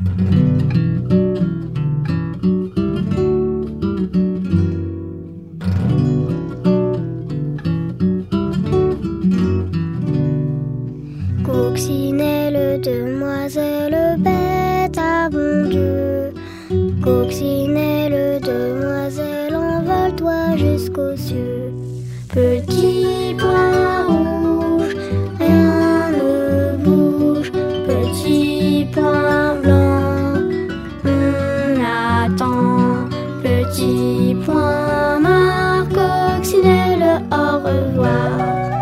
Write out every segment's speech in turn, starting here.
Coccinelle, demoiselle, bête à bon Dieu. Coccinelle, demoiselle, envole-toi jusqu'aux cieux. Petit point rouge, rien ne bouge. Petit point blanc, on attend. Petit point noir, coccinelle, au revoir.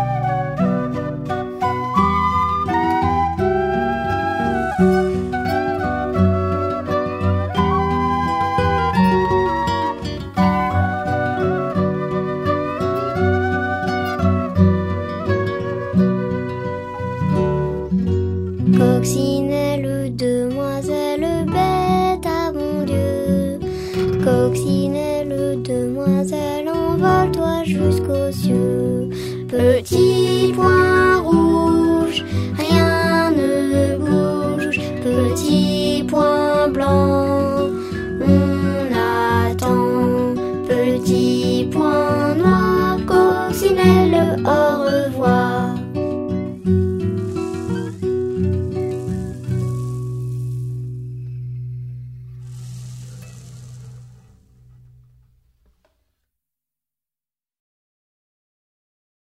Coccinelle, demoiselle, bête à bon Dieu. Coccinelle, demoiselle, envole-toi jusqu'aux cieux. Petit point rouge, rien ne bouge. Petit point blanc, on attend. Petit point noir, coccinelle, au revoir.